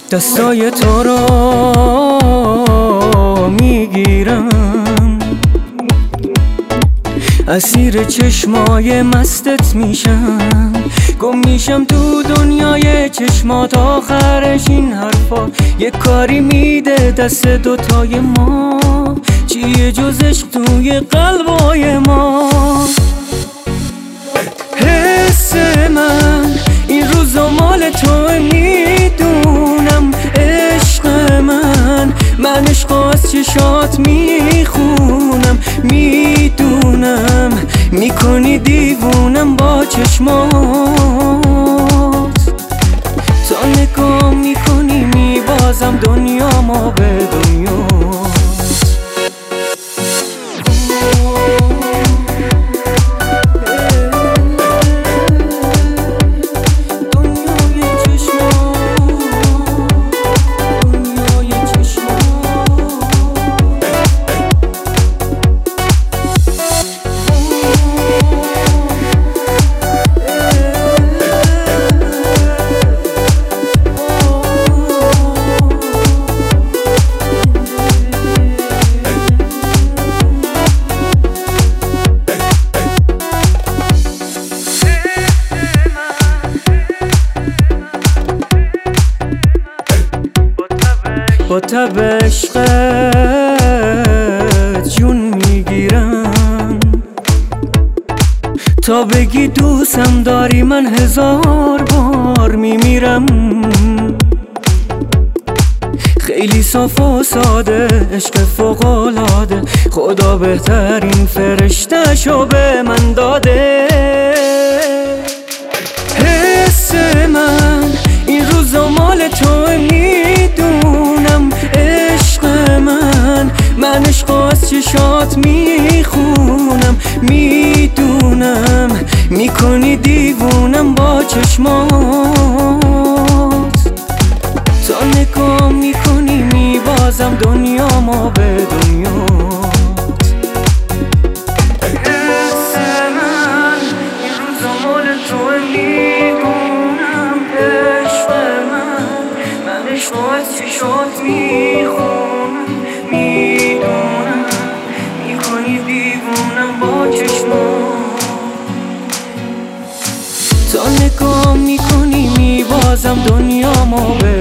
دستای تو رو میگیرم، اسیر چشمای مستت میشم، گم میشم تو دنیای چشمات. آخرش این حرفا یه کاری میده دست دوتای ما، چیه جز عشق توی قلبای ما؟ حس من این روزا مال تو، میدونم عشق من عشق از چشات میخونم، میدونم میکنی دیوونم با چشمات. تا نگاه میکنی میبازم دنیا ما به دنیا. با تب عشقت جون میگیرم، تا بگی دوستم داری من 1000 بار میمیرم. خیلی صاف و ساده، عشق فوق‌العاده، خدا بهترین فرشته‌شو به من داده. حس من این روزا مال تو، میدونم عشق من عشق از چشات میخونم، میدونم میکنی دیوونم با چشمات. تا نگاه میکنی میبازم دنیا ما به دنیا. حس من این روزا مال تو، میدونم عشق من عشق از چشات میخونم، میدونم میکنی دیوونم با چشمات. تا نگاه میکنی میبازم دنیا ما به